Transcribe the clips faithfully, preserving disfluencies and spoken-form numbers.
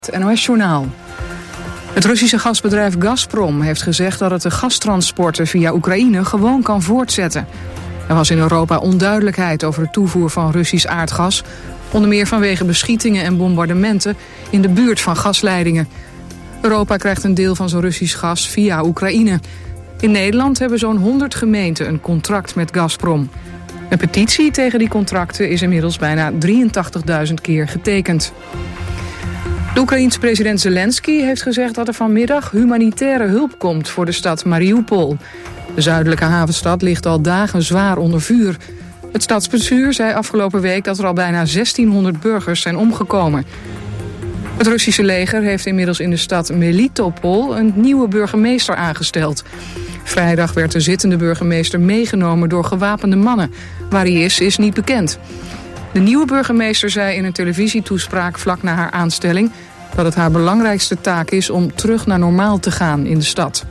Het N O S-journaal. Het Russische gasbedrijf Gazprom heeft gezegd dat het de gastransporten via Oekraïne gewoon kan voortzetten. Er was in Europa onduidelijkheid over de toevoer van Russisch aardgas, onder meer vanwege beschietingen en bombardementen in de buurt van gasleidingen. Europa krijgt een deel van zijn Russisch gas via Oekraïne. In Nederland hebben zo'n honderd gemeenten een contract met Gazprom. Een petitie tegen die contracten is inmiddels bijna drieëntachtigduizend keer getekend. De Oekraïense president Zelensky heeft gezegd dat er vanmiddag humanitaire hulp komt voor de stad Mariupol. De zuidelijke havenstad ligt al dagen zwaar onder vuur. Het stadsbestuur zei afgelopen week dat er al bijna zestienhonderd burgers zijn omgekomen. Het Russische leger heeft inmiddels in de stad Melitopol een nieuwe burgemeester aangesteld. Vrijdag werd de zittende burgemeester meegenomen door gewapende mannen. Waar hij is, is niet bekend. De nieuwe burgemeester zei in een televisietoespraak vlak na haar aanstelling dat het haar belangrijkste taak is om terug naar normaal te gaan in de stad.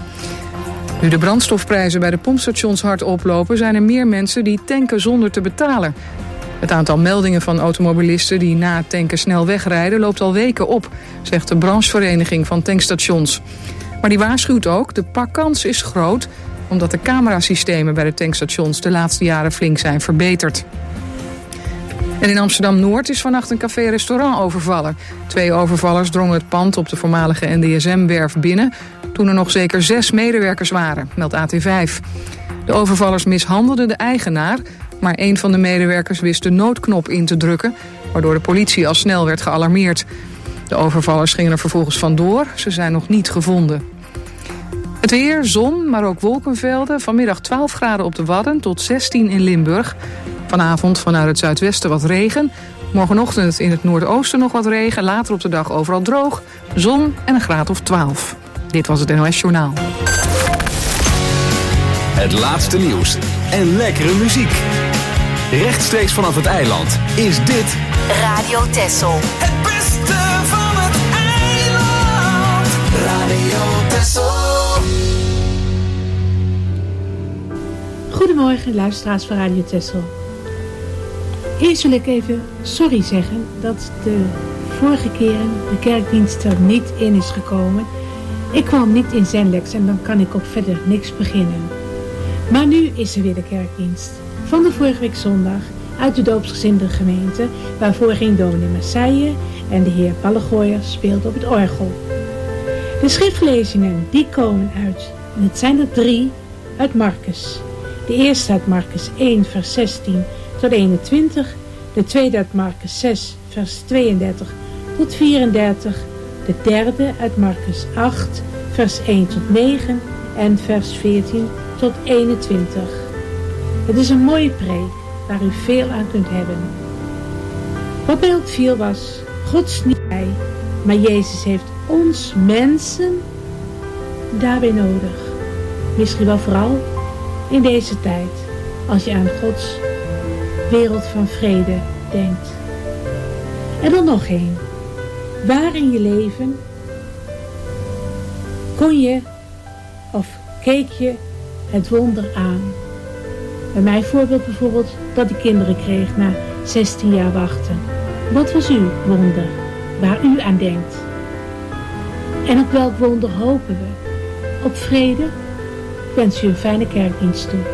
Nu de brandstofprijzen bij de pompstations hard oplopen, zijn er meer mensen die tanken zonder te betalen. Het aantal meldingen van automobilisten die na het tanken snel wegrijden loopt al weken op, zegt de branchevereniging van tankstations. Maar die waarschuwt ook, de pakkans is groot, omdat de camerasystemen bij de tankstations de laatste jaren flink zijn verbeterd. En in Amsterdam-Noord is vannacht een café-restaurant overvallen. Twee overvallers drongen het pand op de voormalige N D S M-werf binnen toen er nog zeker zes medewerkers waren, meldt A T vijf. De overvallers mishandelden de eigenaar, maar een van de medewerkers wist de noodknop in te drukken, waardoor de politie al snel werd gealarmeerd. De overvallers gingen er vervolgens vandoor, ze zijn nog niet gevonden. Het weer, zon, maar ook wolkenvelden. Vanmiddag twaalf graden op de Wadden tot zestien in Limburg. Vanavond vanuit het zuidwesten wat regen. Morgenochtend in het noordoosten nog wat regen. Later op de dag overal droog, zon en een graad of twaalf. Dit was het N O S-journaal. Het laatste nieuws en lekkere muziek. Rechtstreeks vanaf het eiland is dit Radio Texel. Het beste van het eiland. Radio Texel. Goedemorgen, luisteraars van Radio Texel. Eerst wil ik even sorry zeggen dat de vorige keren de kerkdienst er niet in is gekomen. Ik kwam niet in Zenlex en dan kan ik ook verder niks beginnen. Maar nu is er weer de kerkdienst. Van de vorige week zondag uit de doopsgezinde gemeente, waarvoor ging dominee Marseille en de heer Pallegooier speelde op het orgel. De schriftlezingen die komen uit, en het zijn er drie, uit Marcus. De eerste uit Marcus één vers zestien tot eenentwintig, de tweede uit Marcus zes vers tweeëndertig tot vierendertig, de derde uit Marcus acht vers één tot negen en vers veertien tot eenentwintig. Het is een mooie preek waar u veel aan kunt hebben. Wat mij opviel was, God is niet bij, maar Jezus heeft ons mensen daarbij nodig. Misschien wel vooral in deze tijd, als je aan Gods wereld van vrede denkt. En dan nog één. Waar in je leven kon je of keek je het wonder aan? Bij mijn voorbeeld bijvoorbeeld dat ik kinderen kreeg na zestien jaar wachten. Wat was uw wonder waar u aan denkt? En op welk wonder hopen we? Op vrede? Ik wens u een fijne kerkdienst toe.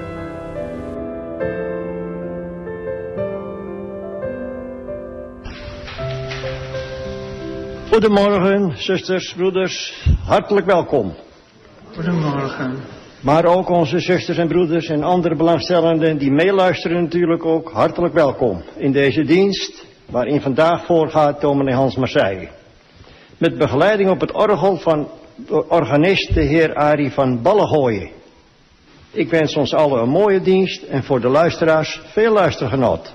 Goedemorgen, zusters, broeders. Hartelijk welkom. Goedemorgen. Maar ook onze zusters en broeders en andere belangstellenden die meeluisteren natuurlijk ook, hartelijk welkom in deze dienst waarin vandaag voorgaat dominee Hans Marseille. Met begeleiding op het orgel van de organist de heer Arie van Ballegooien. Ik wens ons allen een mooie dienst en voor de luisteraars veel luistergenot.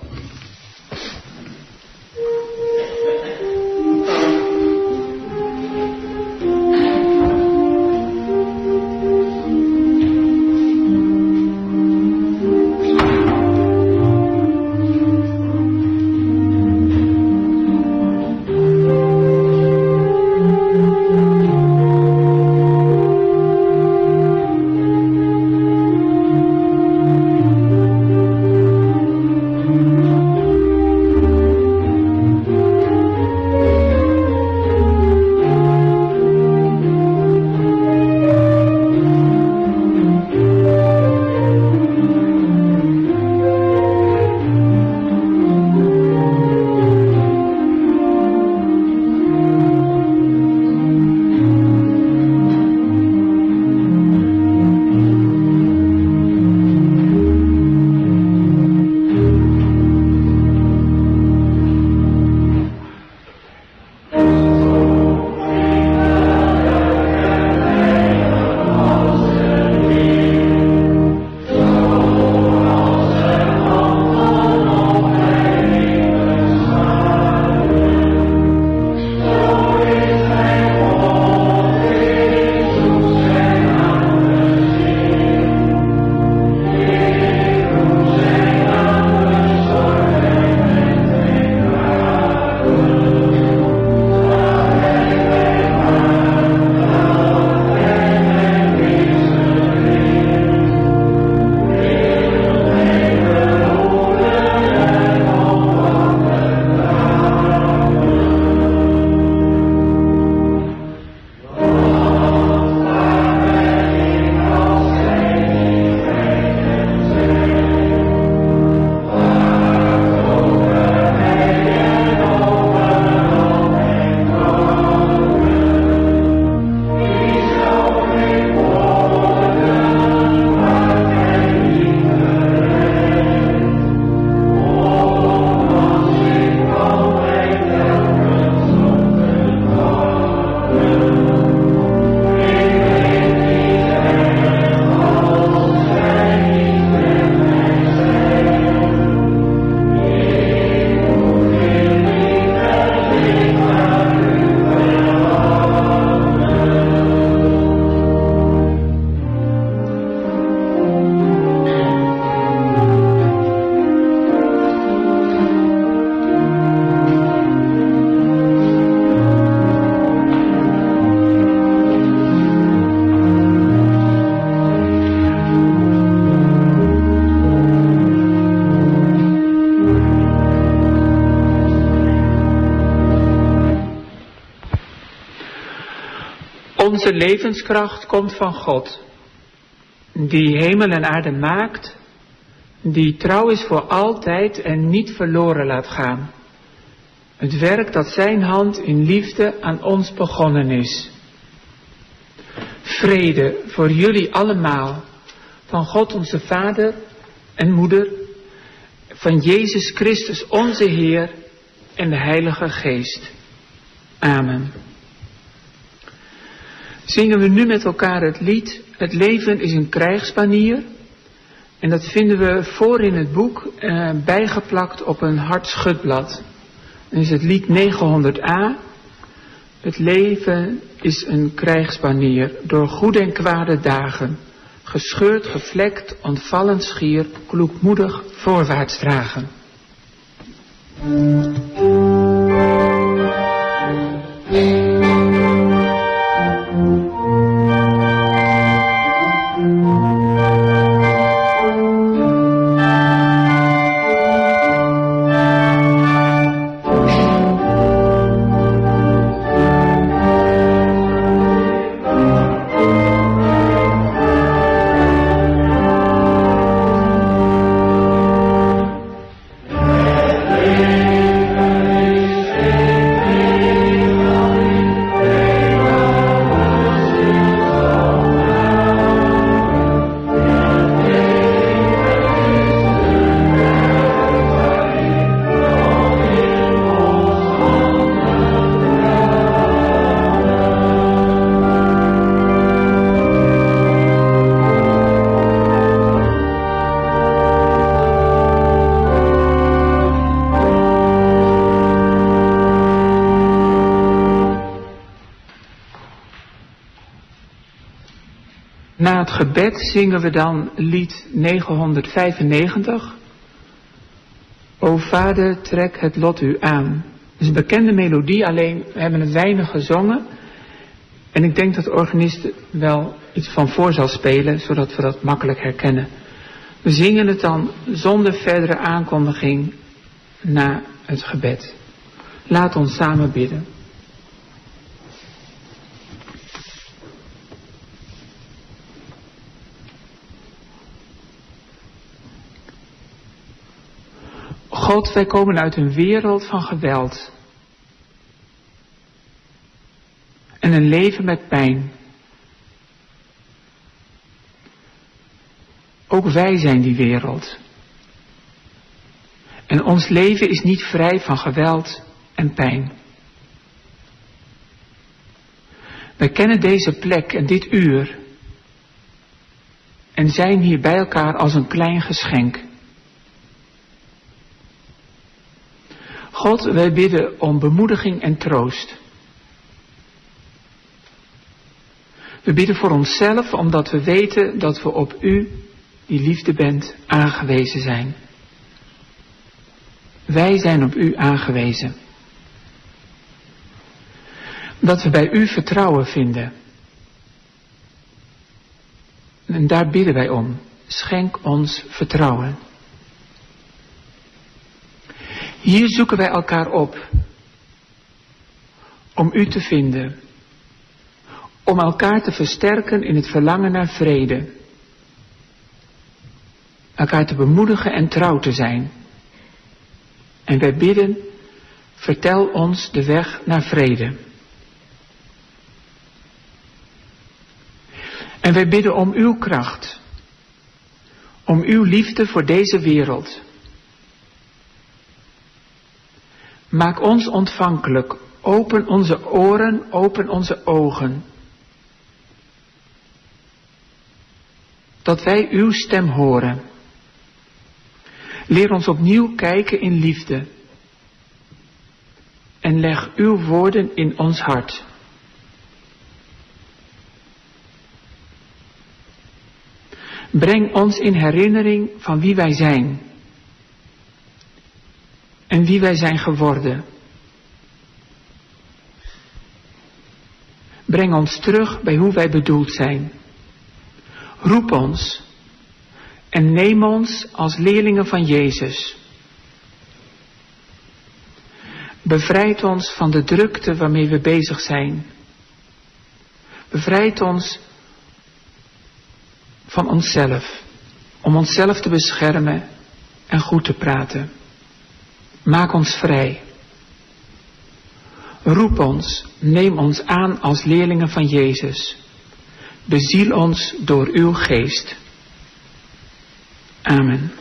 Onze levenskracht komt van God, die hemel en aarde maakt, die trouw is voor altijd en niet verloren laat gaan. Het werk dat zijn hand in liefde aan ons begonnen is. Vrede voor jullie allemaal, van God onze Vader en Moeder, van Jezus Christus onze Heer en de Heilige Geest. Amen. Zingen we nu met elkaar het lied Het leven is een krijgsbanier. En dat vinden we voor in het boek eh, bijgeplakt op een hard schutblad. Dat is het lied negenhonderd a. Het leven is een krijgsbanier door goede en kwade dagen. Gescheurd, gevlekt, ontvallen schier, kloekmoedig voorwaarts dragen. Na het gebed zingen we dan lied negenhonderdvijfennegentig. O Vader, trek het lot u aan. Het is een bekende melodie, alleen we hebben het weinig gezongen. En ik denk dat de organist wel iets van voor zal spelen, zodat we dat makkelijk herkennen. We zingen het dan zonder verdere aankondiging na het gebed. Laat ons samen bidden. God, wij komen uit een wereld van geweld. En een leven met pijn. Ook wij zijn die wereld. En ons leven is niet vrij van geweld en pijn. Wij kennen deze plek en dit uur. En zijn hier bij elkaar als een klein geschenk. God, wij bidden om bemoediging en troost. We bidden voor onszelf, omdat we weten dat we op U, die liefde bent, aangewezen zijn. Wij zijn op U aangewezen. Dat we bij U vertrouwen vinden. En daar bidden wij om. Schenk ons vertrouwen. Hier zoeken wij elkaar op. Om U te vinden. Om elkaar te versterken in het verlangen naar vrede. Elkaar te bemoedigen en trouw te zijn. En wij bidden, vertel ons de weg naar vrede. En wij bidden om uw kracht. Om uw liefde voor deze wereld. Maak ons ontvankelijk. Open onze oren, open onze ogen. Dat wij uw stem horen. Leer ons opnieuw kijken in liefde. En leg uw woorden in ons hart. Breng ons in herinnering van wie wij zijn. En wie wij zijn geworden. Breng ons terug bij hoe wij bedoeld zijn. Roep ons en neem ons als leerlingen van Jezus. Bevrijd ons van de drukte waarmee we bezig zijn. Bevrijd ons van onszelf, om onszelf te beschermen en goed te praten. Maak ons vrij. Roep ons, neem ons aan als leerlingen van Jezus. Beziel ons door uw geest. Amen.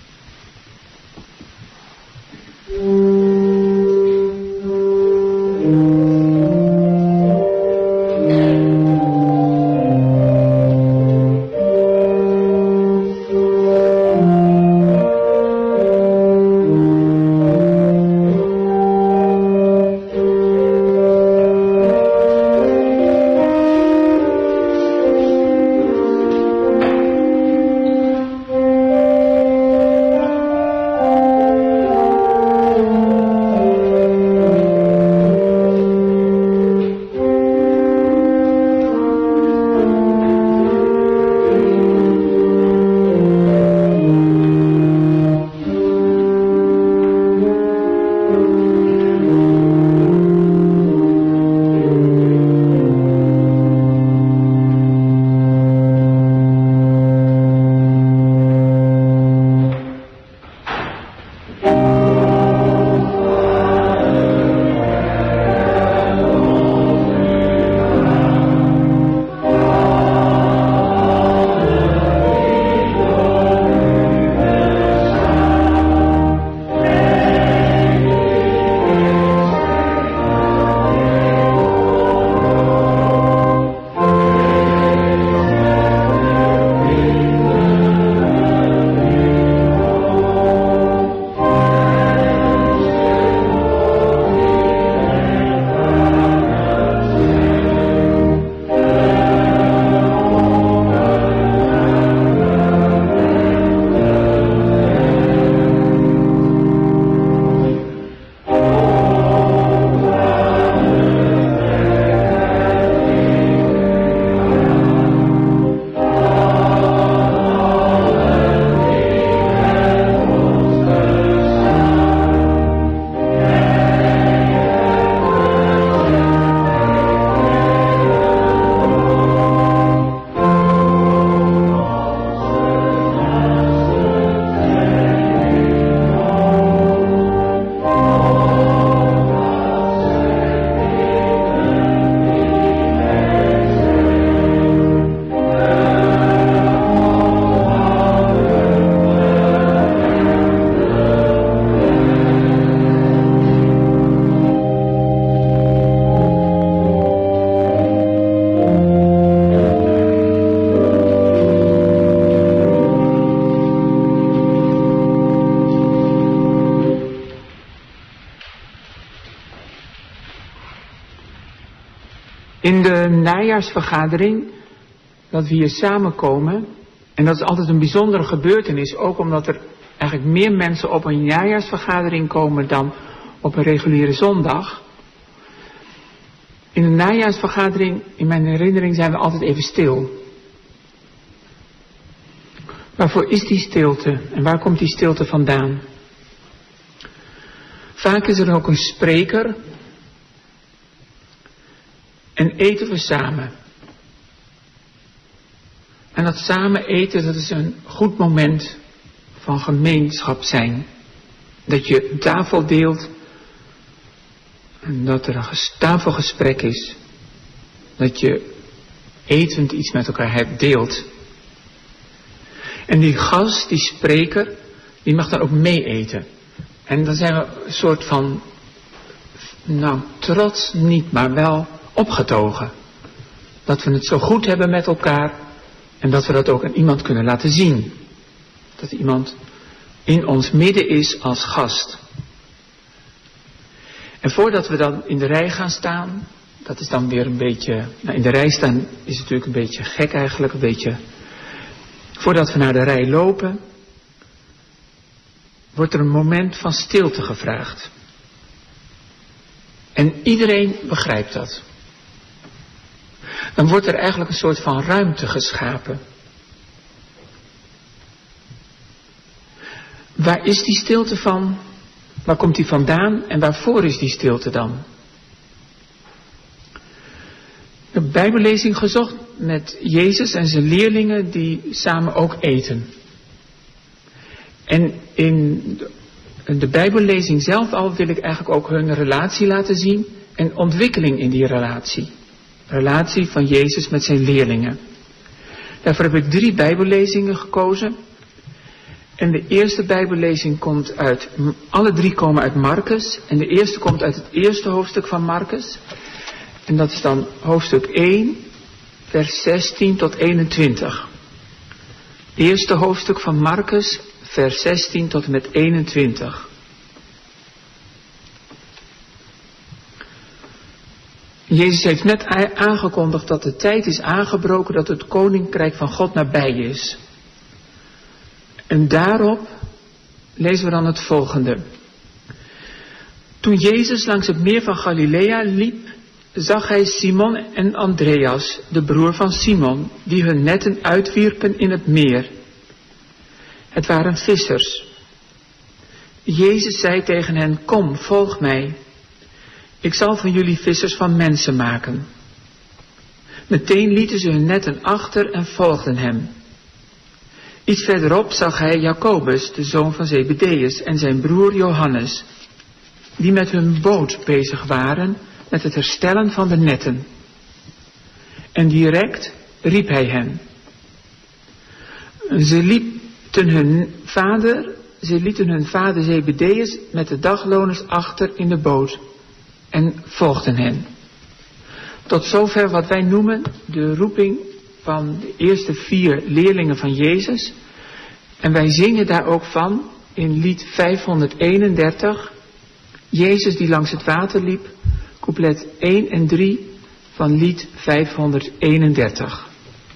In de najaarsvergadering, dat we hier samenkomen, en dat is altijd een bijzondere gebeurtenis, ook omdat er eigenlijk meer mensen op een najaarsvergadering komen dan op een reguliere zondag. In de najaarsvergadering, in mijn herinnering, zijn we altijd even stil. Waarvoor is die stilte en waar komt die stilte vandaan? Vaak is er ook een spreker en eten we samen. En dat samen eten, dat is een goed moment van gemeenschap zijn. Dat je een tafel deelt en dat er een tafelgesprek is. Dat je etend iets met elkaar hebt, deelt. En die gast, die spreker, die mag dan ook mee eten. En dan zijn we een soort van, nou trots niet, maar wel opgetogen. Dat we het zo goed hebben met elkaar en dat we dat ook aan iemand kunnen laten zien. Dat iemand in ons midden is als gast. En voordat we dan in de rij gaan staan, dat is dan weer een beetje, nou in de rij staan is natuurlijk een beetje gek eigenlijk, een beetje. Voordat we naar de rij lopen, wordt er een moment van stilte gevraagd. En iedereen begrijpt dat. Dan wordt er eigenlijk een soort van ruimte geschapen. Waar is die stilte van? Waar komt die vandaan? En waarvoor is die stilte dan? De een bijbellezing gezocht met Jezus en zijn leerlingen die samen ook eten. En in de bijbellezing zelf al wil ik eigenlijk ook hun relatie laten zien en ontwikkeling in die relatie. Relatie van Jezus met zijn leerlingen. Daarvoor heb ik drie bijbellezingen gekozen. En de eerste bijbellezing komt uit, alle drie komen uit Marcus. En de eerste komt uit het eerste hoofdstuk van Marcus. En dat is dan hoofdstuk één, vers zestien tot eenentwintig. Eerste hoofdstuk van Marcus, vers zestien tot en met eenentwintig. Jezus heeft net aangekondigd dat de tijd is aangebroken dat het koninkrijk van God nabij is. En daarop lezen we dan het volgende. Toen Jezus langs het meer van Galilea liep, zag hij Simon en Andreas, de broer van Simon, die hun netten uitwierpen in het meer. Het waren vissers. Jezus zei tegen hen, kom, volg mij. Ik zal van jullie vissers van mensen maken. Meteen lieten ze hun netten achter en volgden hem. Iets verderop zag hij Jacobus, de zoon van Zebedeus, en zijn broer Johannes, die met hun boot bezig waren met het herstellen van de netten. En direct riep hij hen. Ze lieten hun vader, ze lieten hun vader Zebedeus met de dagloners achter in de boot en volgden hen. Tot zover wat wij noemen de roeping van de eerste vier leerlingen van Jezus. En wij zingen daar ook van in lied vijfhonderdeenendertig. Jezus die langs het water liep, couplet één en drie van lied vijfhonderdeenendertig.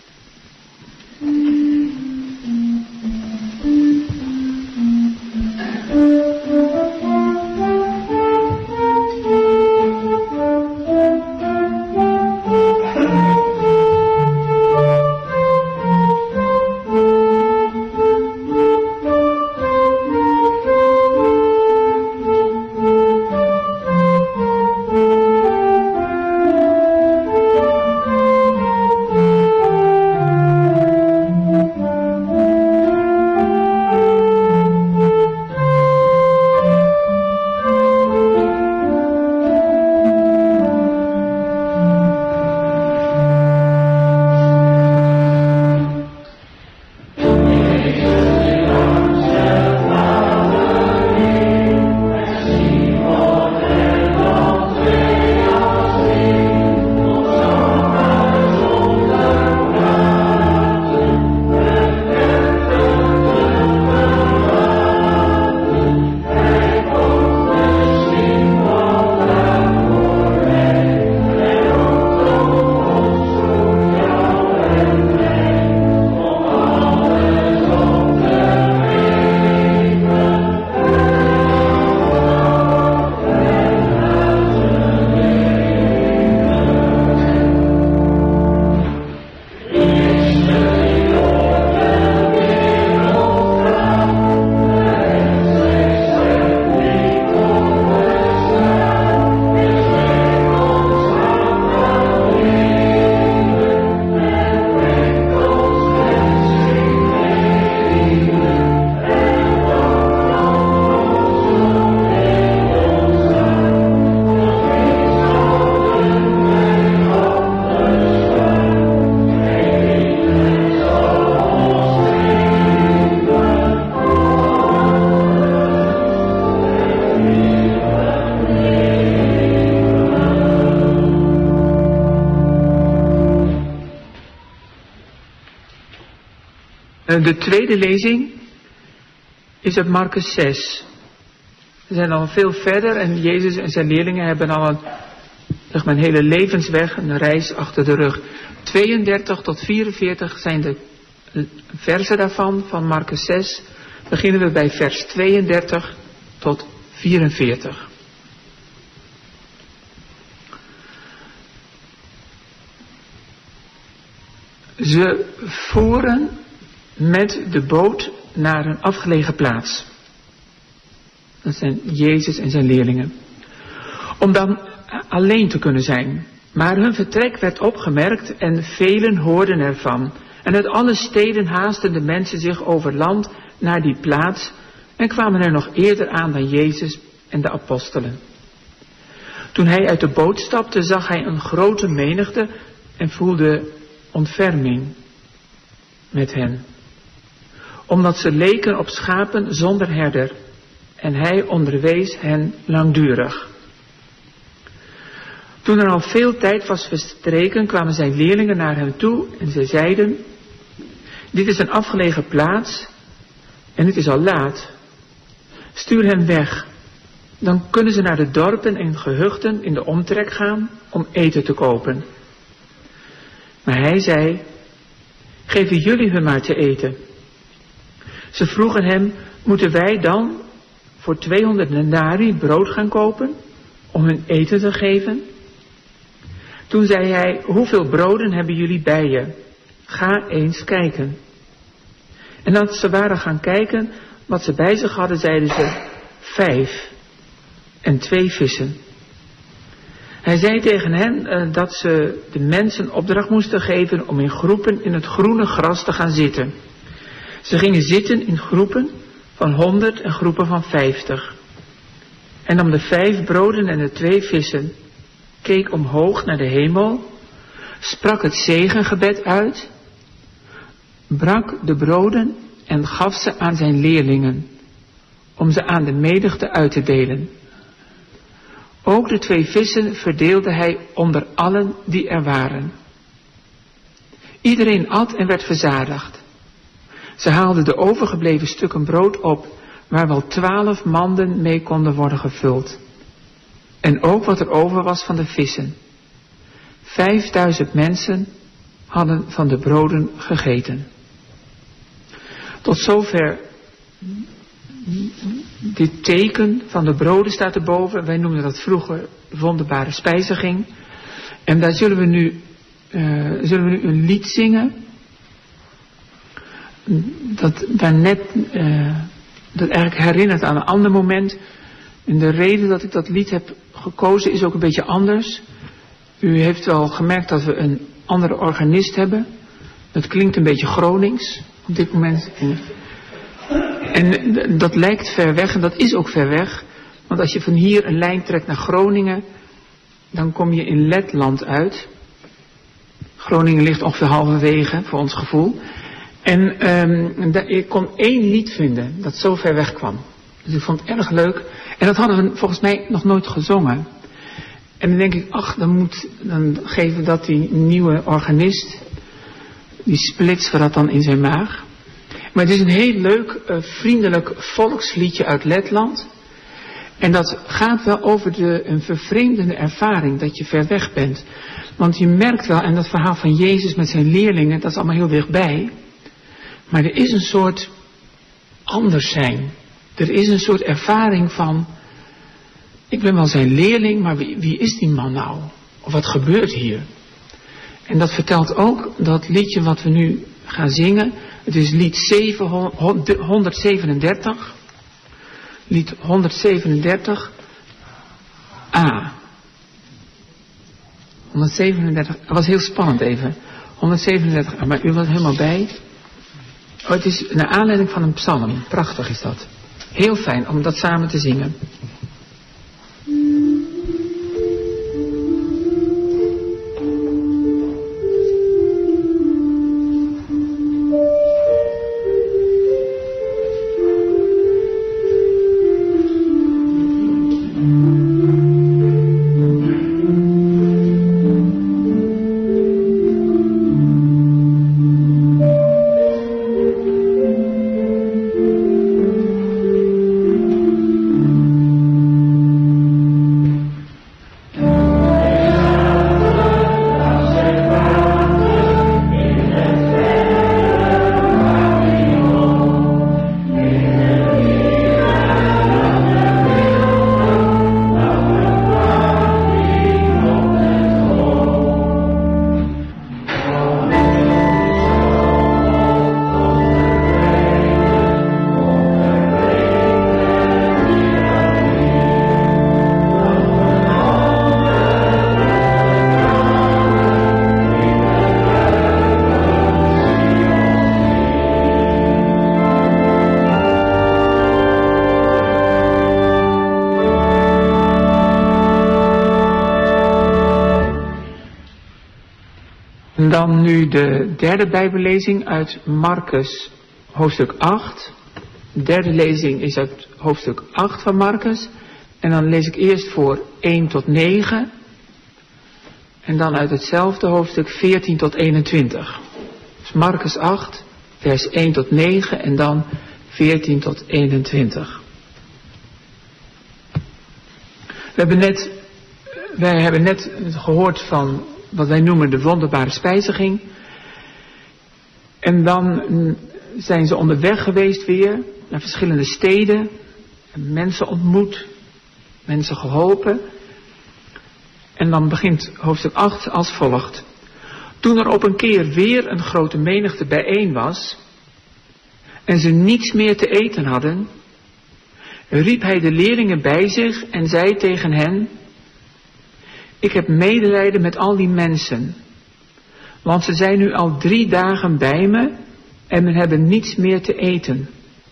De tweede lezing is uit Marcus zes. We zijn al veel verder en Jezus en zijn leerlingen hebben al een, zeg maar, een hele levensweg, een reis achter de rug. tweeëndertig tot vierenveertig zijn de versen daarvan, van Marcus zes. Beginnen we bij vers tweeëndertig tot vierenveertig. Ze voeren met de boot naar een afgelegen plaats. Dat zijn Jezus en zijn leerlingen. Om dan alleen te kunnen zijn. Maar hun vertrek werd opgemerkt en velen hoorden ervan. En uit alle steden haasten de mensen zich over land naar die plaats en kwamen er nog eerder aan dan Jezus en de apostelen. Toen hij uit de boot stapte, zag hij een grote menigte en voelde ontferming met hen, omdat ze leken op schapen zonder herder, en hij onderwees hen langdurig. Toen er al veel tijd was verstreken, kwamen zijn leerlingen naar hem toe en zij zeiden: dit is een afgelegen plaats en het is al laat. Stuur hen weg, dan kunnen ze naar de dorpen en gehuchten in de omtrek gaan om eten te kopen. Maar hij zei: geven jullie hun maar te eten. Ze vroegen hem: moeten wij dan voor tweehonderd denari brood gaan kopen om hun eten te geven? Toen zei hij: hoeveel broden hebben jullie bij je? Ga eens kijken. En dat ze waren gaan kijken wat ze bij zich hadden, zeiden ze: vijf en twee vissen. Hij zei tegen hen uh, dat ze de mensen opdracht moesten geven om in groepen in het groene gras te gaan zitten. Ze gingen zitten in groepen van honderd en groepen van vijftig. En nam de vijf broden en de twee vissen, keek omhoog naar de hemel, sprak het zegengebed uit, brak de broden en gaf ze aan zijn leerlingen, om ze aan de menigte uit te delen. Ook de twee vissen verdeelde hij onder allen die er waren. Iedereen at en werd verzadigd. Ze haalden de overgebleven stukken brood op, waar wel twaalf manden mee konden worden gevuld. En ook wat er over was van de vissen. Vijfduizend mensen hadden van de broden gegeten. Tot zover dit teken van de broden staat erboven. Wij noemden dat vroeger wonderbare spijziging. En daar zullen we nu, uh, zullen we nu een lied zingen. Dat daarnet, uh, dat eigenlijk herinnert aan een ander moment. En de reden dat ik dat lied heb gekozen is ook een beetje anders. U heeft wel gemerkt dat we een andere organist hebben. Dat klinkt een beetje Gronings op dit moment. En dat lijkt ver weg en dat is ook ver weg. Want als je van hier een lijn trekt naar Groningen, dan kom je in Letland uit. Groningen ligt ongeveer halverwege voor ons gevoel. En um, ik kon één lied vinden dat zo ver weg kwam. Dus ik vond het erg leuk. En dat hadden we volgens mij nog nooit gezongen. En dan denk ik, ach, dan, moet, dan geven we dat die nieuwe organist. Die splitsen we dat dan in zijn maag. Maar het is een heel leuk, uh, vriendelijk volksliedje uit Letland. En dat gaat wel over de, een vervreemdende ervaring, dat je ver weg bent. Want je merkt wel, en dat verhaal van Jezus met zijn leerlingen, dat is allemaal heel dichtbij. Maar er is een soort anders zijn. Er is een soort ervaring van, ik ben wel zijn leerling, maar wie, wie is die man nou? Of wat gebeurt hier? En dat vertelt ook dat liedje wat we nu gaan zingen. Het is lied honderdzevenendertig. Lied honderdzevenendertig A. honderdzevenendertig, dat was heel spannend even. honderdzevenendertig A, maar u was helemaal bij. Oh, het is naar aanleiding van een psalm. Prachtig is dat. Heel fijn om dat samen te zingen. Thank you. Dan nu de derde Bijbellezing uit Marcus hoofdstuk acht. De derde lezing is uit hoofdstuk acht van Marcus. En dan lees ik eerst voor één tot negen. En dan uit hetzelfde hoofdstuk veertien tot eenentwintig. Dus Marcus acht, vers één tot negen en dan veertien tot eenentwintig. We hebben net, wij hebben net gehoord van wat wij noemen de wonderbare spijziging. En dan zijn ze onderweg geweest weer naar verschillende steden. Mensen ontmoet, mensen geholpen. En dan begint hoofdstuk acht als volgt. Toen er op een keer weer een grote menigte bijeen was en ze niets meer te eten hadden, riep hij de leerlingen bij zich en zei tegen hen: ik heb medelijden met al die mensen, want ze zijn nu al drie dagen bij me en men hebben niets meer te eten.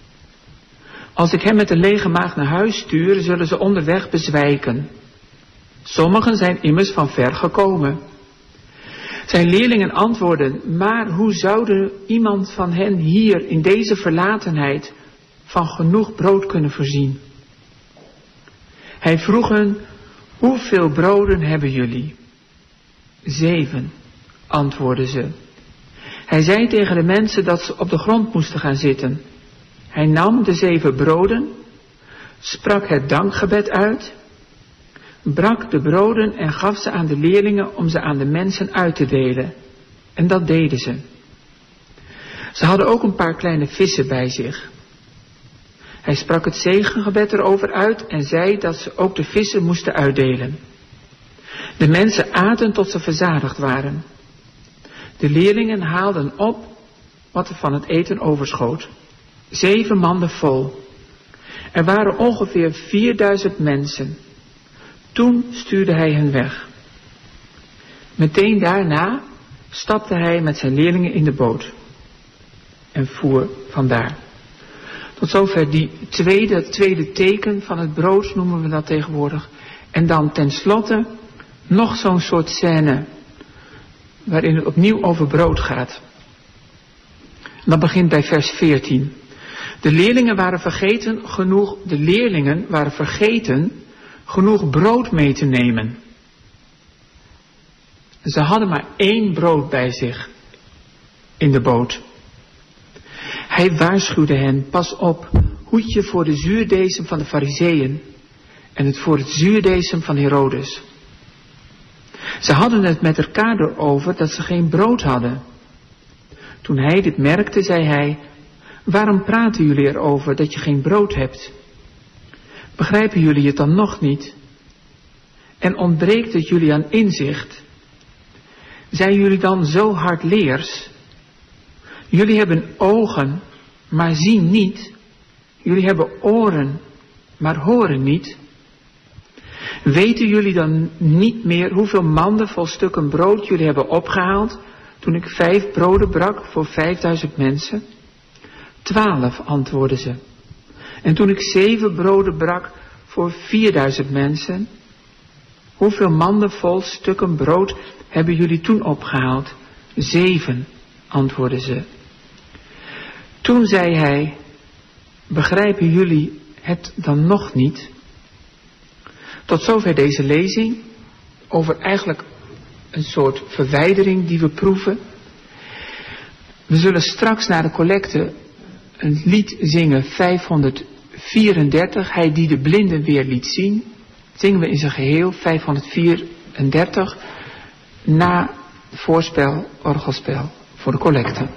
Als ik hen met een lege maag naar huis stuur, zullen ze onderweg bezwijken. Sommigen zijn immers van ver gekomen. Zijn leerlingen antwoordden: maar hoe zou iemand van hen hier in deze verlatenheid van genoeg brood kunnen voorzien? Hij vroeg hen: hoeveel broden hebben jullie? Zeven, antwoordden ze. Hij zei tegen de mensen dat ze op de grond moesten gaan zitten. Hij nam de zeven broden, sprak het dankgebed uit, brak de broden en gaf ze aan de leerlingen om ze aan de mensen uit te delen. En dat deden ze. Ze hadden ook een paar kleine vissen bij zich. Hij sprak het zegengebed erover uit en zei dat ze ook de vissen moesten uitdelen. De mensen aten tot ze verzadigd waren. De leerlingen haalden op wat er van het eten overschoot. Zeven manden vol. Er waren ongeveer vierduizend mensen. Toen stuurde hij hen weg. Meteen daarna stapte hij met zijn leerlingen in de boot en voer vandaar. Tot zover die tweede, tweede teken van het brood noemen we dat tegenwoordig. En dan tenslotte nog zo'n soort scène waarin het opnieuw over brood gaat. Dat begint bij vers veertien. De leerlingen waren vergeten genoeg, de leerlingen waren vergeten genoeg brood mee te nemen. Ze hadden maar één brood bij zich in de boot. Hij waarschuwde hen: pas op, hoed je voor de zuurdesem van de Farizeeën en het voor het zuurdesem van Herodes. Ze hadden het met elkaar erover dat ze geen brood hadden. Toen hij dit merkte, zei hij: waarom praten jullie erover dat je geen brood hebt? Begrijpen jullie het dan nog niet? En ontbreekt het jullie aan inzicht? Zijn jullie dan zo hardleers? Jullie hebben ogen, maar zien niet. Jullie hebben oren, maar horen niet. Weten jullie dan niet meer hoeveel manden vol stukken brood jullie hebben opgehaald toen ik vijf broden brak voor vijfduizend mensen? Twaalf, antwoordden ze. En toen ik zeven broden brak voor vierduizend mensen, hoeveel manden vol stukken brood hebben jullie toen opgehaald? Zeven, antwoordden ze. Toen zei hij: begrijpen jullie het dan nog niet? Tot zover deze lezing over eigenlijk een soort verwijdering die we proeven. We zullen straks na de collecte een lied zingen, vijfhonderdvierendertig, hij die de blinden weer liet zien. Zingen we in zijn geheel, vijfhonderdvierendertig, na voorspel, orgelspel voor de collecte.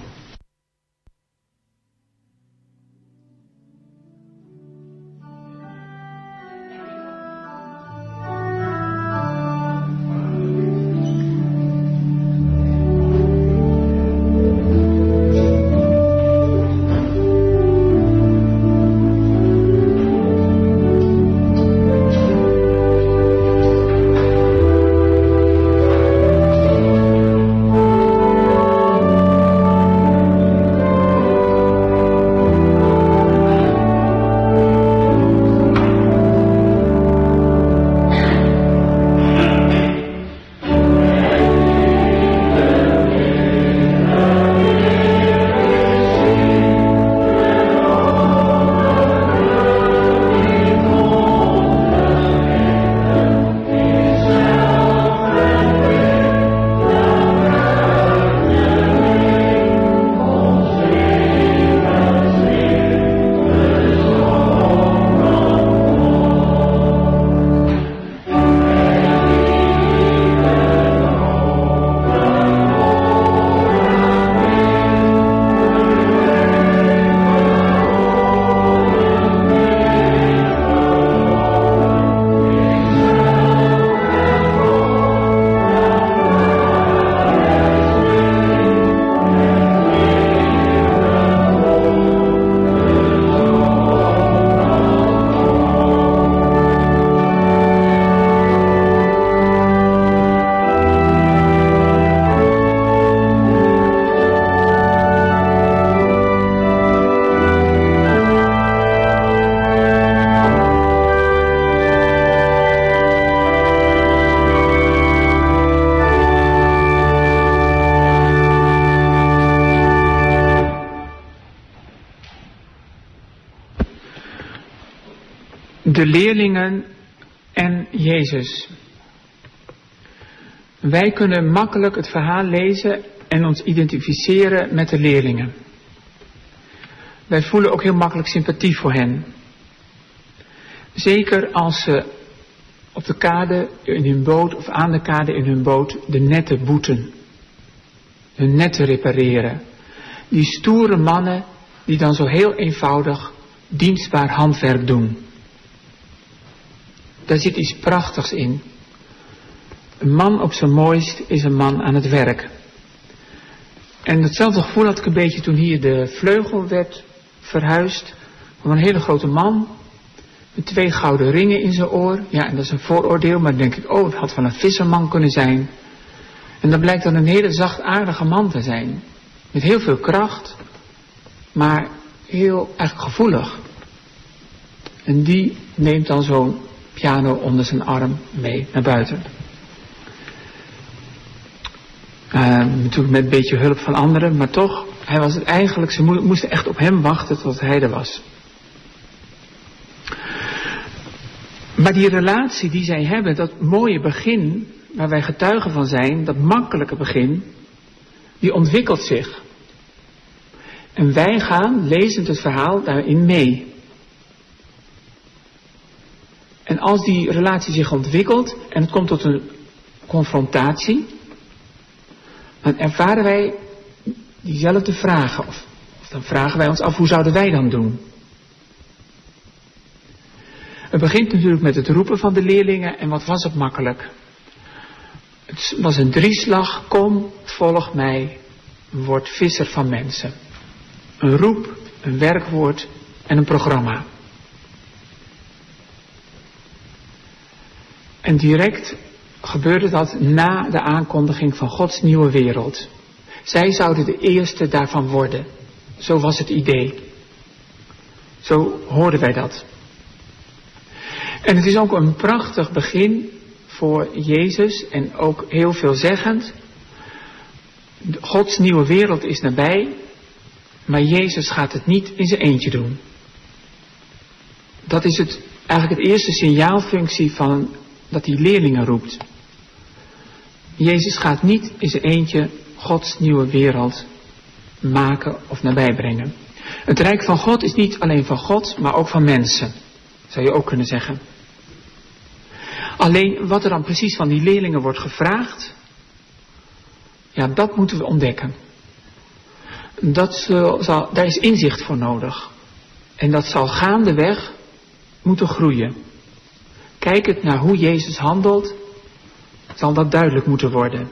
Thank De leerlingen en Jezus. Wij kunnen makkelijk het verhaal lezen en ons identificeren met de leerlingen. Wij voelen ook heel makkelijk sympathie voor hen. Zeker als ze op de kade in hun boot of aan de kade in hun boot de netten boeten. Hun netten repareren. Die stoere mannen die dan zo heel eenvoudig dienstbaar handwerk doen. Daar zit iets prachtigs in. Een man op zijn mooist is een man aan het werk. En datzelfde gevoel had ik een beetje toen hier de vleugel werd verhuisd. Van een hele grote man. Met twee gouden ringen in zijn oor. Ja, en dat is een vooroordeel. Maar dan denk ik, oh, het had wel een visserman kunnen zijn. En dat blijkt dan een hele zachtaardige man te zijn. Met heel veel kracht. Maar heel eigenlijk gevoelig. En die neemt dan zo'n piano onder zijn arm mee naar buiten. Uh, natuurlijk met een beetje hulp van anderen, maar toch, hij was het eigenlijk, ze moesten echt op hem wachten tot hij er was. Maar die relatie die zij hebben, dat mooie begin, waar wij getuigen van zijn, dat makkelijke begin, die ontwikkelt zich. En wij gaan, lezend het verhaal, daarin mee. En als die relatie zich ontwikkelt en het komt tot een confrontatie, dan ervaren wij diezelfde vragen. Of, of dan vragen wij ons af, hoe zouden wij dan doen? Het begint natuurlijk met het roepen van de leerlingen. En wat was het makkelijk? Het was een drieslag. Kom, volg mij. Word visser van mensen. Een roep, een werkwoord en een programma. En direct gebeurde dat na de aankondiging van Gods nieuwe wereld. Zij zouden de eerste daarvan worden. Zo was het idee. Zo hoorden wij dat. En het is ook een prachtig begin voor Jezus en ook heel veelzeggend. Gods nieuwe wereld is nabij, maar Jezus gaat het niet in zijn eentje doen. Dat is het, eigenlijk het eerste signaalfunctie van dat hij leerlingen roept. Jezus gaat niet in zijn eentje Gods nieuwe wereld maken of nabijbrengen. Het rijk van God is niet alleen van God, maar ook van mensen. Zou je ook kunnen zeggen. Alleen wat er dan precies van die leerlingen wordt gevraagd, ja, dat moeten we ontdekken. Dat zal, daar is inzicht voor nodig. En dat zal gaandeweg moeten groeien. Kijkend naar hoe Jezus handelt, zal dat duidelijk moeten worden.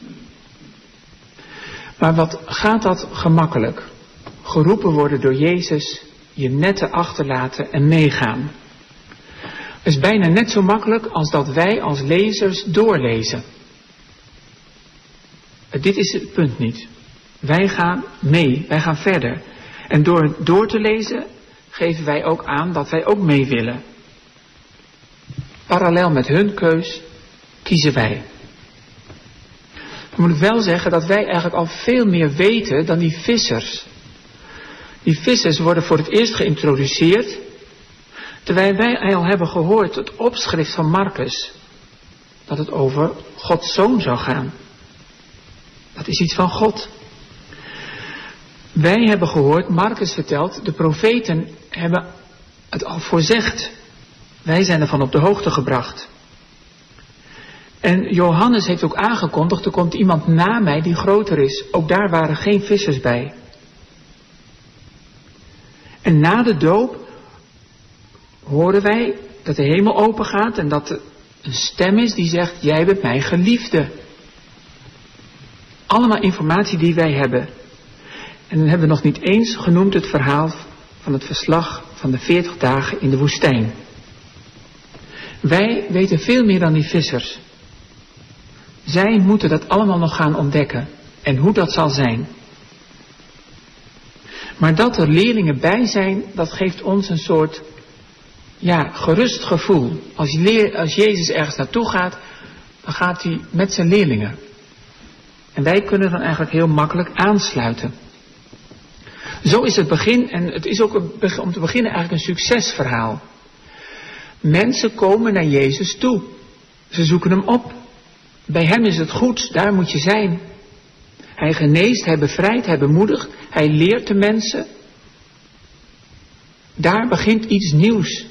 Maar wat gaat dat gemakkelijk? Geroepen worden door Jezus, je netten achterlaten en meegaan. Het is bijna net zo makkelijk als dat wij als lezers doorlezen. Dit is het punt niet. Wij gaan mee, wij gaan verder. En door door te lezen geven wij ook aan dat wij ook mee willen. Parallel met hun keus kiezen wij. Dan moet ik wel zeggen dat wij eigenlijk al veel meer weten dan die vissers. Die vissers worden voor het eerst geïntroduceerd, terwijl wij al hebben gehoord het opschrift van Marcus, dat het over Gods Zoon zou gaan. Dat is iets van God. Wij hebben gehoord, Marcus vertelt, de profeten hebben het al voorzegd. Wij zijn ervan op de hoogte gebracht. En Johannes heeft ook aangekondigd, er komt iemand na mij die groter is. Ook daar waren geen vissers bij. En na de doop horen wij dat de hemel open gaat en dat er een stem is die zegt, jij bent mijn geliefde. Allemaal informatie die wij hebben. En dan hebben we nog niet eens genoemd het verhaal van het verslag van de veertig dagen in de woestijn. Wij weten veel meer dan die vissers. Zij moeten dat allemaal nog gaan ontdekken. En hoe dat zal zijn. Maar dat er leerlingen bij zijn, dat geeft ons een soort, ja, gerust gevoel. Als, leer, als Jezus ergens naartoe gaat, dan gaat hij met zijn leerlingen. En wij kunnen dan eigenlijk heel makkelijk aansluiten. Zo is het begin, en het is ook een, om te beginnen eigenlijk een succesverhaal. Mensen komen naar Jezus toe. Ze zoeken hem op. Bij hem is het goed, daar moet je zijn. Hij geneest, hij bevrijdt, hij bemoedigt, hij leert de mensen. Daar begint iets nieuws.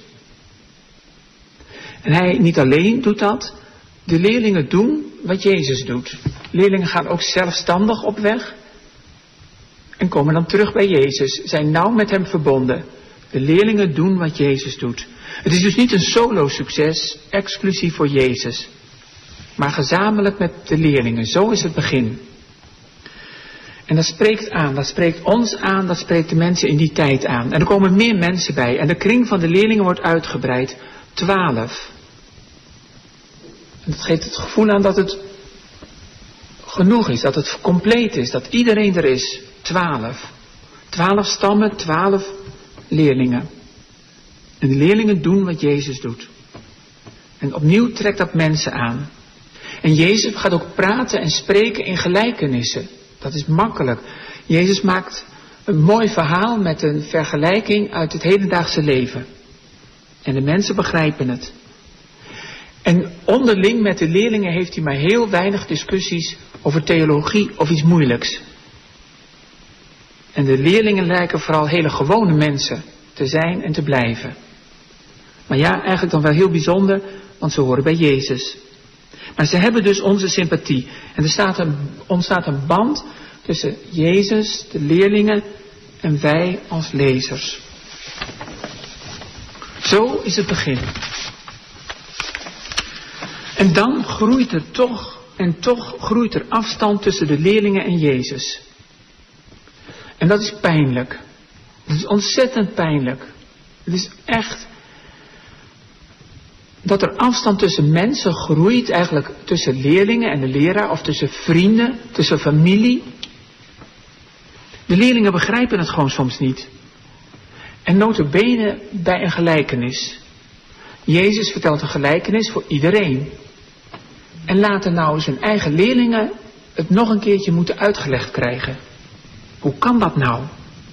En hij niet alleen doet dat, de leerlingen doen wat Jezus doet. Leerlingen gaan ook zelfstandig op weg en komen dan terug bij Jezus, zijn nauw met hem verbonden. De leerlingen doen wat Jezus doet. Het is dus niet een solo succes, exclusief voor Jezus, maar gezamenlijk met de leerlingen. Zo is het begin. En dat spreekt aan, dat spreekt ons aan, dat spreekt de mensen in die tijd aan. En er komen meer mensen bij en de kring van de leerlingen wordt uitgebreid. Twaalf. En dat geeft het gevoel aan dat het genoeg is, dat het compleet is, dat iedereen er is. Twaalf. Twaalf stammen, twaalf leerlingen. En de leerlingen doen wat Jezus doet. En opnieuw trekt dat mensen aan. En Jezus gaat ook praten en spreken in gelijkenissen. Dat is makkelijk. Jezus maakt een mooi verhaal met een vergelijking uit het hedendaagse leven. En de mensen begrijpen het. En onderling met de leerlingen heeft hij maar heel weinig discussies over theologie of iets moeilijks. En de leerlingen lijken vooral hele gewone mensen te zijn en te blijven. Maar ja, eigenlijk dan wel heel bijzonder, want ze horen bij Jezus. Maar ze hebben dus onze sympathie. En er staat een, ontstaat een band tussen Jezus, de leerlingen en wij als lezers. Zo is het begin. En dan groeit er toch, en toch groeit er afstand tussen de leerlingen en Jezus. En dat is pijnlijk. Dat is ontzettend pijnlijk. Het is echt dat er afstand tussen mensen groeit, eigenlijk tussen leerlingen en de leraar, of tussen vrienden, tussen familie. De leerlingen begrijpen het gewoon soms niet. En nota bene bij een gelijkenis. Jezus vertelt een gelijkenis voor iedereen. En laten nou zijn eigen leerlingen het nog een keertje moeten uitgelegd krijgen. Hoe kan dat nou?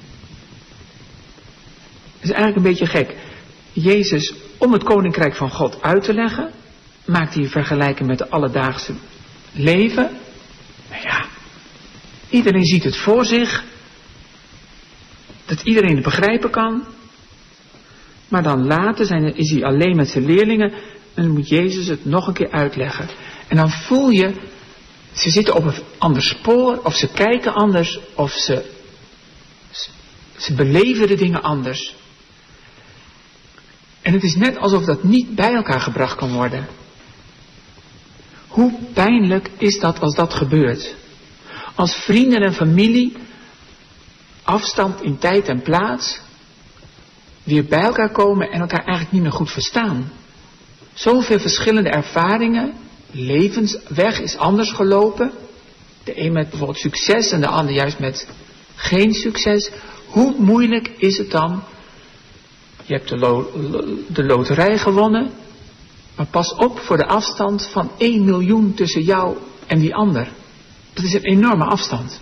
Het is eigenlijk een beetje gek. Jezus, om het koninkrijk van God uit te leggen, maakt hij een vergelijking met het alledaagse leven. Nou ja, iedereen ziet het voor zich. Dat iedereen het begrijpen kan. Maar dan later zijn, is hij alleen met zijn leerlingen en dan moet Jezus het nog een keer uitleggen. En dan voel je, ze zitten op een ander spoor, of ze kijken anders, of ze, ze beleven de dingen anders. En het is net alsof dat niet bij elkaar gebracht kan worden. Hoe pijnlijk is dat als dat gebeurt? Als vrienden en familie, afstand in tijd en plaats, weer bij elkaar komen en elkaar eigenlijk niet meer goed verstaan. Zoveel verschillende ervaringen, levensweg is anders gelopen. De een met bijvoorbeeld succes en de ander juist met geen succes. Hoe moeilijk is het dan? Je hebt de, lo- de loterij gewonnen, maar pas op voor de afstand van één miljoen tussen jou en die ander. Dat is een enorme afstand.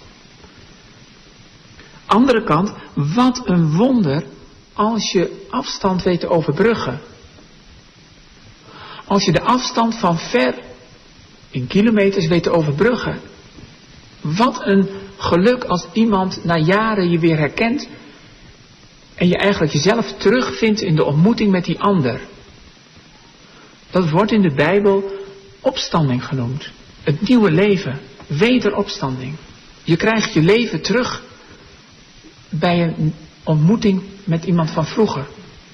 Andere kant, wat een wonder als je afstand weet te overbruggen. Als je de afstand van ver in kilometers weet te overbruggen. Wat een geluk als iemand na jaren je weer herkent en je eigenlijk jezelf terugvindt in de ontmoeting met die ander. Dat wordt in de Bijbel opstanding genoemd. Het nieuwe leven, wederopstanding. Je krijgt je leven terug bij een ontmoeting met iemand van vroeger.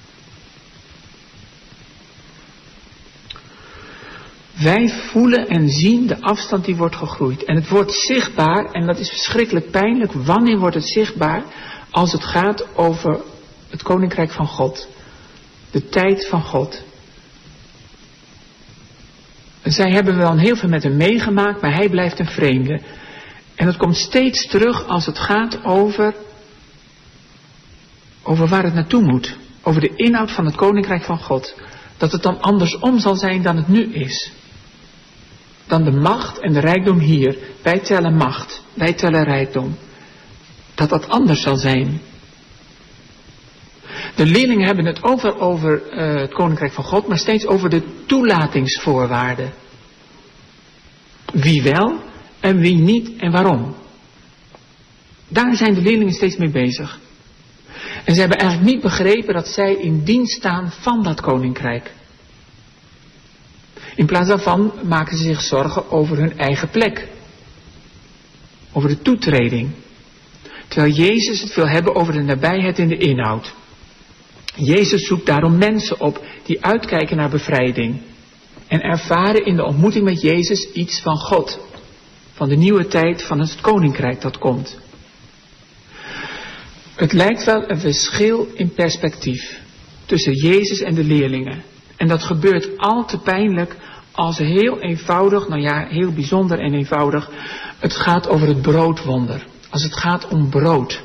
Wij voelen en zien de afstand die wordt gegroeid. En het wordt zichtbaar, en dat is verschrikkelijk pijnlijk. Wanneer wordt het zichtbaar? Als het gaat over het koninkrijk van God. De tijd van God. Zij hebben wel heel veel met hem meegemaakt, maar hij blijft een vreemde. En het komt steeds terug als het gaat over, over waar het naartoe moet. Over de inhoud van het koninkrijk van God. Dat het dan andersom zal zijn dan het nu is. Dan de macht en de rijkdom hier. Wij tellen macht, wij tellen rijkdom. Dat dat anders zal zijn. De leerlingen hebben het over, over uh, het koninkrijk van God, maar steeds over de toelatingsvoorwaarden. Wie wel en wie niet en waarom. Daar zijn de leerlingen steeds mee bezig. En ze hebben eigenlijk niet begrepen dat zij in dienst staan van dat koninkrijk. In plaats daarvan maken ze zich zorgen over hun eigen plek. Over de toetreding. Terwijl Jezus het wil hebben over de nabijheid in de inhoud. Jezus zoekt daarom mensen op die uitkijken naar bevrijding. En ervaren in de ontmoeting met Jezus iets van God. Van de nieuwe tijd van het koninkrijk dat komt. Het lijkt wel een verschil in perspectief tussen Jezus en de leerlingen. En dat gebeurt al te pijnlijk als heel eenvoudig, nou ja, heel bijzonder en eenvoudig. Het gaat over het broodwonder. Als het gaat om brood.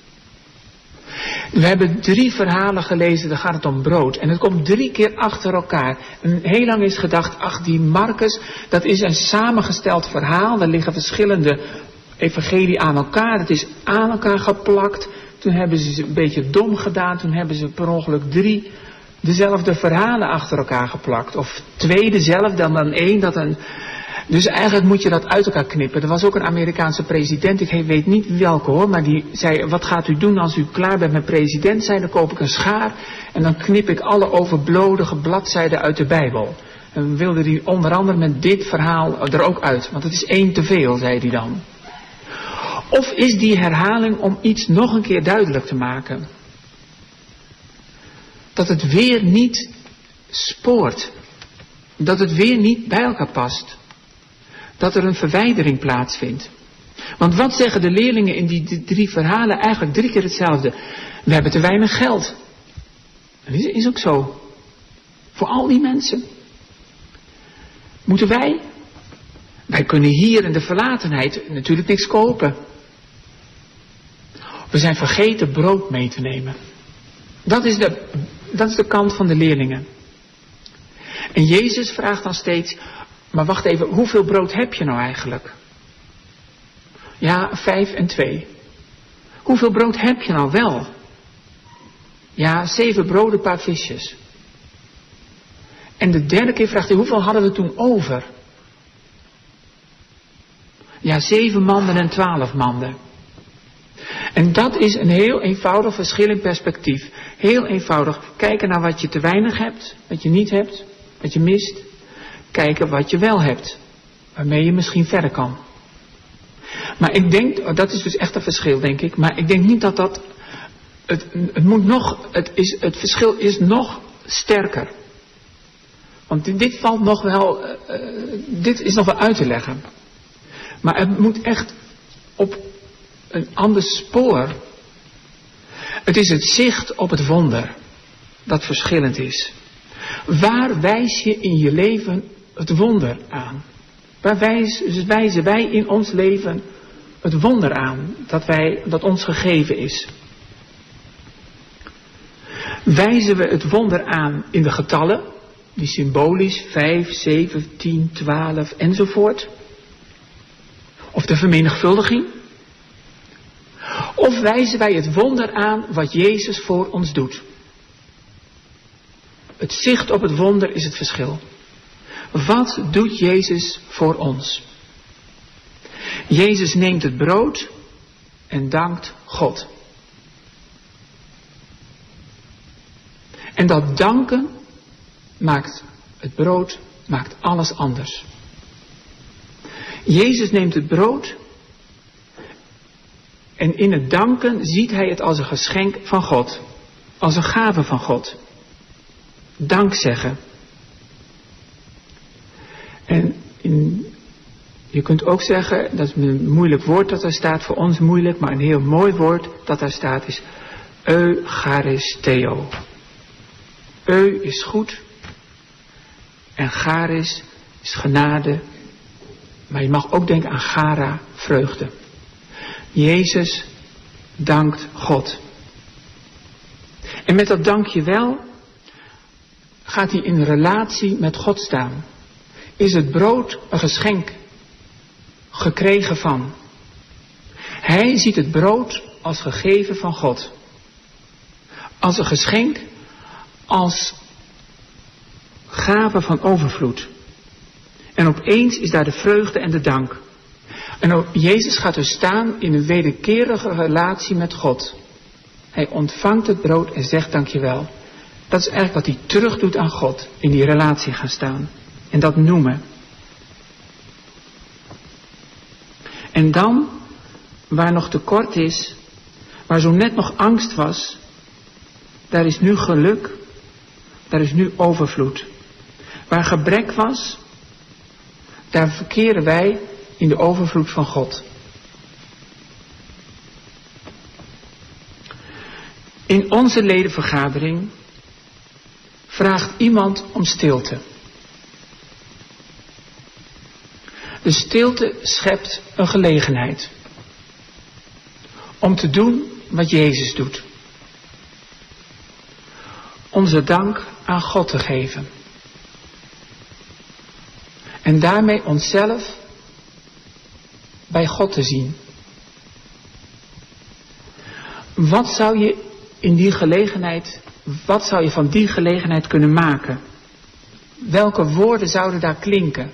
We hebben drie verhalen gelezen, daar gaat het om brood. En het komt drie keer achter elkaar. En heel lang is gedacht, ach die Marcus, dat is een samengesteld verhaal. Er liggen verschillende evangelieën aan elkaar. Het is aan elkaar geplakt. Toen hebben ze een beetje dom gedaan. Toen hebben ze per ongeluk drie dezelfde verhalen achter elkaar geplakt. Of twee dezelfde, dan dan één. Dat een... Dus eigenlijk moet je dat uit elkaar knippen. Er was ook een Amerikaanse president, ik weet niet welke hoor, maar die zei, wat gaat u doen als u klaar bent met president zijn? Dan koop ik een schaar en dan knip ik alle overblodige bladzijden uit de Bijbel. En wilde hij onder andere met dit verhaal er ook uit, want het is één te veel, zei hij dan. Of is die herhaling om iets nog een keer duidelijk te maken? Dat het weer niet spoort. Dat het weer niet bij elkaar past. Dat er een verwijdering plaatsvindt. Want wat zeggen de leerlingen in die drie verhalen? Eigenlijk drie keer hetzelfde. We hebben te weinig geld. Dat is, is ook zo. Voor al die mensen. Moeten wij? Wij kunnen hier in de verlatenheid natuurlijk niks kopen. We zijn vergeten brood mee te nemen. Dat is de, dat is de kant van de leerlingen. En Jezus vraagt dan steeds, maar wacht even, hoeveel brood heb je nou eigenlijk? Ja, vijf en twee. Hoeveel brood heb je nou wel? Ja, zeven broden, een paar visjes. En de derde keer vraagt hij, hoeveel hadden we toen over? Ja, zeven manden en twaalf manden. En dat is een heel eenvoudig verschil in perspectief. Heel eenvoudig. Kijken naar wat je te weinig hebt, wat je niet hebt, wat je mist. Kijken wat je wel hebt, waarmee je misschien verder kan. Maar ik denk, dat is dus echt een verschil denk ik, maar ik denk niet dat dat, het, het moet nog, het, is, het verschil is nog sterker. Want dit, dit valt nog wel, uh, dit is nog wel uit te leggen. Maar het moet echt op een ander spoor. Het is het zicht op het wonder dat verschillend is. Waar wijs je in je leven het wonder aan? Waar wijzen, wijzen wij in ons leven het wonder aan dat, wij, dat ons gegeven is? Wijzen we het wonder aan in de getallen, die symbolisch vijf, zeven, tien, twaalf enzovoort? Of de vermenigvuldiging? Of wijzen wij het wonder aan wat Jezus voor ons doet? Het zicht op het wonder is het verschil. Wat doet Jezus voor ons? Jezus neemt het brood en dankt God. En dat danken maakt het brood, maakt alles anders. Jezus neemt het brood en in het danken ziet hij het als een geschenk van God. Als een gave van God. Dank zeggen. En in, je kunt ook zeggen, dat is een moeilijk woord dat daar staat, voor ons moeilijk, maar een heel mooi woord dat daar staat is Eucharisteo. Eu is goed en charis is genade, maar je mag ook denken aan chara, vreugde. Jezus dankt God. En met dat dankjewel gaat hij in relatie met God staan. Is het brood een geschenk gekregen van? Hij ziet het brood als gegeven van God. als een geschenk, als gave van overvloed. En opeens is daar de vreugde en de dank. En Jezus gaat dus staan in een wederkerige relatie met God. Hij ontvangt het brood en zegt dankjewel. Dat is eigenlijk wat hij terug doet aan God, in die relatie gaan staan. En dat noemen. En dan, waar nog tekort is, waar zo net nog angst was, daar is nu geluk, daar is nu overvloed. Waar gebrek was, daar verkeren wij in de overvloed van God. In onze ledenvergadering vraagt iemand om stilte. De stilte schept een gelegenheid om te doen wat Jezus doet. Onze dank aan God te geven. En daarmee onszelf bij God te zien. Wat zou je in die gelegenheid, wat zou je van die gelegenheid kunnen maken? Welke woorden zouden daar klinken?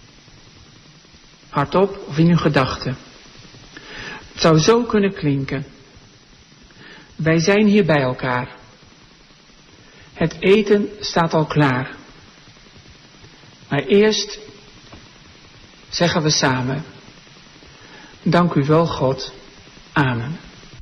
Hardop of in uw gedachten. Het zou zo kunnen klinken. Wij zijn hier bij elkaar. Het eten staat al klaar. Maar eerst zeggen we samen: dank u wel, God. Amen.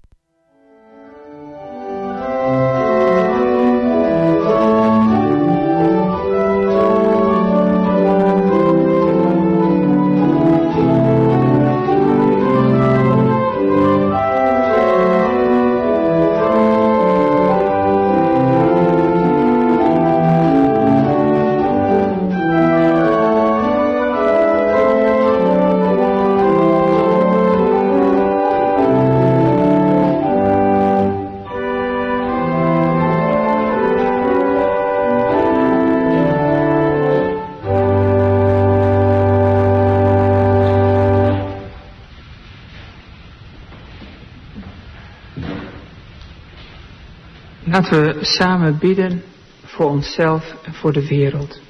Laten we samen bidden voor onszelf en voor de wereld.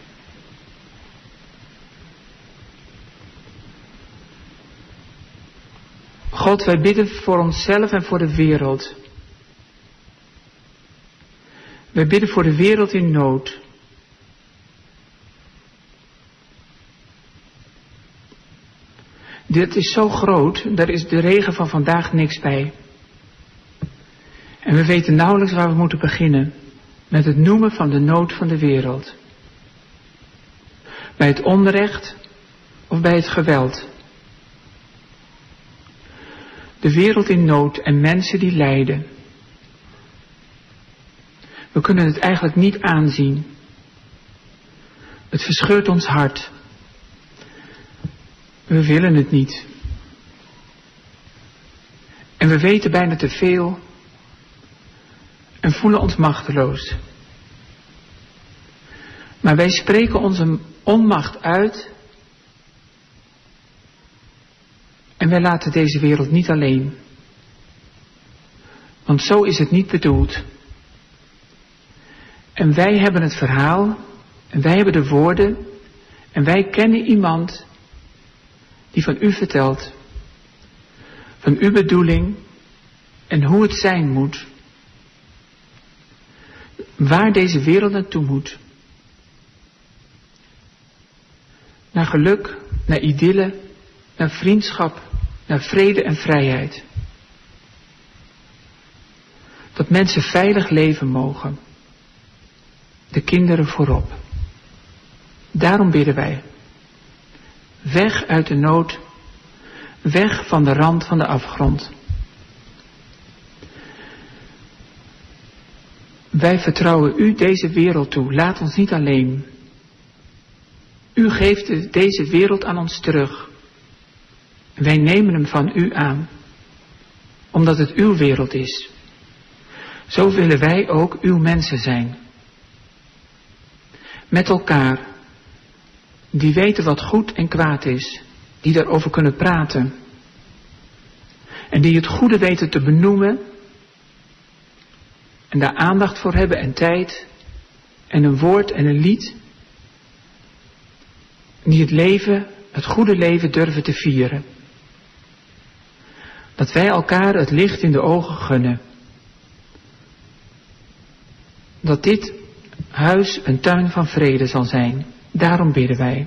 God, wij bidden voor onszelf en voor de wereld. Wij bidden voor de wereld in nood. Dit is zo groot, daar is de regen van vandaag niks bij. En we weten nauwelijks waar we moeten beginnen met het noemen van de nood van de wereld. Bij het onrecht of bij het geweld. De wereld in nood en mensen die lijden. We kunnen het eigenlijk niet aanzien. Het verscheurt ons hart. We willen het niet. En we weten bijna te veel en voelen ons machteloos. Maar wij spreken onze onmacht uit en wij laten deze wereld niet alleen. Want zo is het niet bedoeld. En wij hebben het verhaal en wij hebben de woorden en wij kennen iemand die van u vertelt. Van uw bedoeling en hoe het zijn moet. Waar deze wereld naartoe moet. Naar geluk, naar idylle, naar vriendschap, naar vrede en vrijheid. Dat mensen veilig leven mogen. De kinderen voorop. Daarom bidden wij. Weg uit de nood. Weg van de rand van de afgrond. Wij vertrouwen u deze wereld toe. Laat ons niet alleen. U geeft deze wereld aan ons terug. Wij nemen hem van u aan. Omdat het uw wereld is. Zo willen wij ook uw mensen zijn. Met elkaar. Die weten wat goed en kwaad is. Die daarover kunnen praten. En die het goede weten te benoemen. en daar aandacht voor hebben en tijd en een woord en een lied, die het leven, het goede leven durven te vieren. Dat wij elkaar het licht in de ogen gunnen. Dat dit huis een tuin van vrede zal zijn. Daarom bidden wij.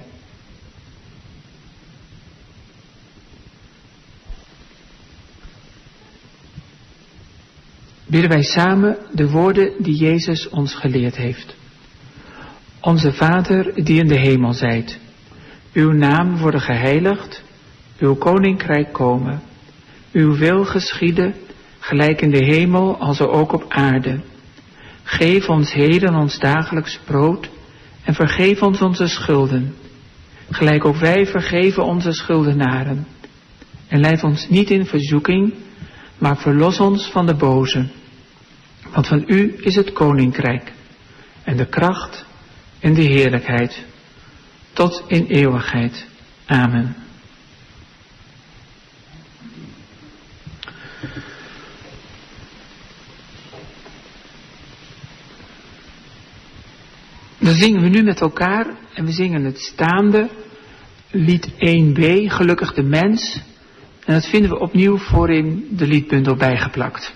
Bidden wij samen de woorden die Jezus ons geleerd heeft. Onze Vader die in de hemel zijt. Uw naam worden geheiligd. Uw koninkrijk komen. Uw wil geschieden, gelijk in de hemel als ook op aarde. Geef ons heden ons dagelijks brood en vergeef ons onze schulden, gelijk ook wij vergeven onze schuldenaren. En leid ons niet in verzoeking, maar verlos ons van de boze. Want van u is het koninkrijk en de kracht en de heerlijkheid, tot in eeuwigheid. Amen. Dan zingen we nu met elkaar en we zingen het staande, lied één b, Gelukkig de mens. En dat vinden we opnieuw voorin de liedbundel bijgeplakt.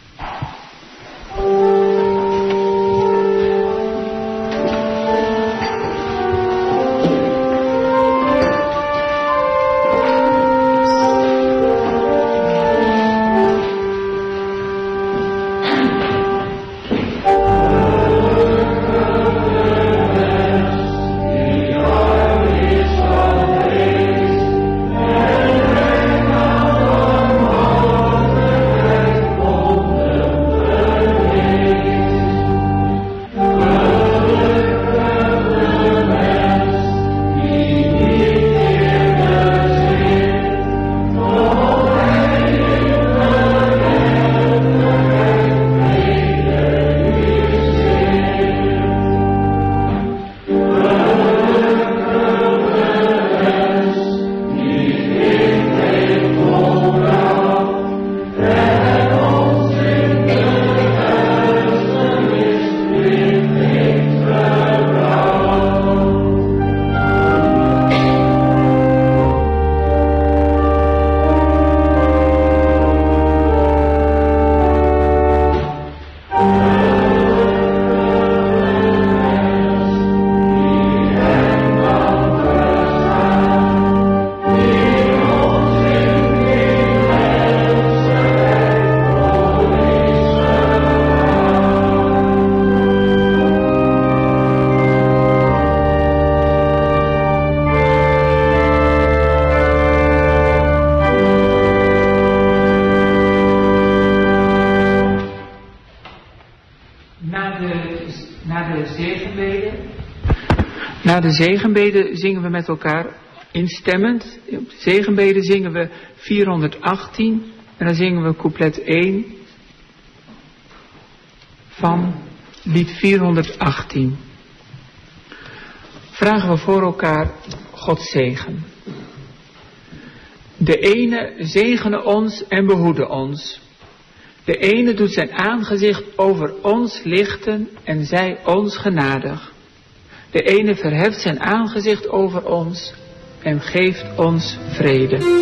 Na de zegenbede zingen we met elkaar instemmend. Op de zegenbede zingen we vierhonderdachttien en dan zingen we couplet één van lied vierhonderdachttien. Vragen we voor elkaar Gods zegen. De ene zegene ons en behoede ons. De ene doet zijn aangezicht over ons lichten en zij ons genadig. De ene verheft zijn aangezicht over ons en geeft ons vrede.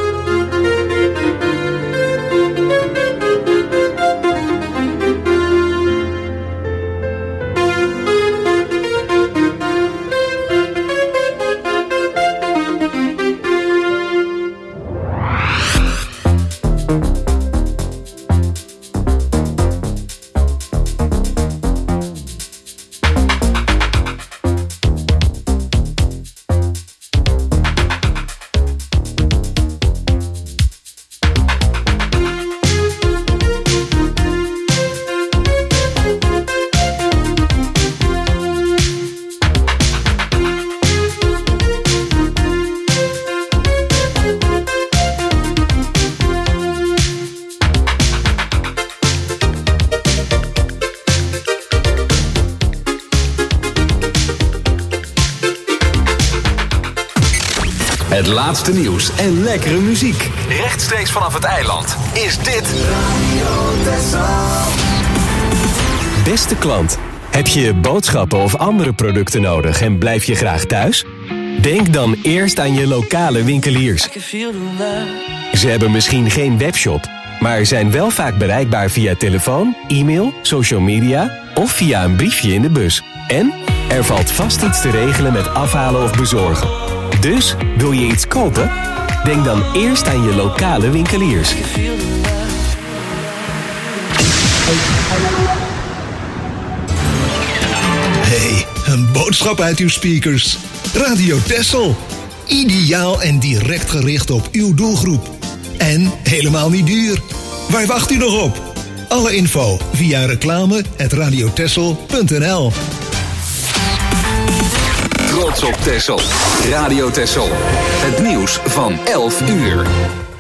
Het laatste nieuws en lekkere muziek. Rechtstreeks vanaf het eiland is dit Radio Texel. Beste klant, heb je boodschappen of andere producten nodig en blijf je graag thuis? Denk dan eerst aan je lokale winkeliers. Ze hebben misschien geen webshop, maar zijn wel vaak bereikbaar via telefoon, e-mail, social media of via een briefje in de bus. En er valt vast iets te regelen met afhalen of bezorgen. Dus, wil je iets kopen? Denk dan eerst aan je lokale winkeliers. Hey, een boodschap uit uw speakers. Radio Texel. Ideaal en direct gericht op uw doelgroep. En helemaal niet duur. Waar wacht u nog op? Alle info via reclame at radiotexel punt n l. Trots op Texel. Radio Texel. Het nieuws van elf uur.